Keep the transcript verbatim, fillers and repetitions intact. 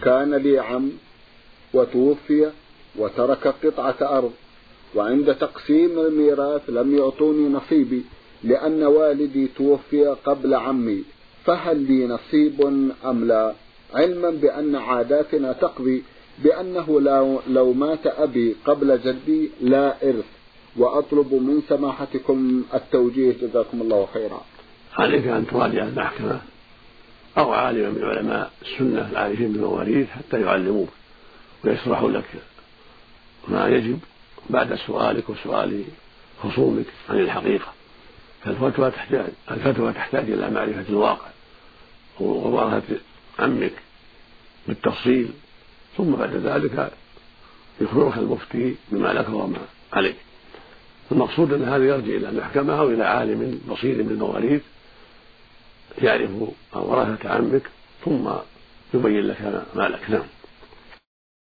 كان لي عم وتوفي وترك قطعة أرض، وعند تقسيم الميراث لم يعطوني نصيبي لأن والدي توفي قبل عمي، فهل لي نصيب أم لا؟ علما بأن عاداتنا تقضي بأنه لو مات أبي قبل جدي لا إرث، وأطلب من سماحتكم التوجيه جزاكم الله خيرا. عليك أن تراجع المحكمة أو عالما من علماء السنة العارفين بالمواريث حتى يعلموك ويشرحوا لك ما يجب بعد سؤالك وسؤال خصومك عن الحقيقة. فالفتوى تحتاج الفتوى تحتاج إلى معرفة الواقع ومباراة عمك بالتفصيل، ثم بعد ذلك يخبرك المفتي بما لك وما عليك. المقصود أن هذا يرجع إلى المحكمة أو إلى عالم بصير بالمواريث يعرف ورثة عمك ثم يبين لك ما لك. نعم.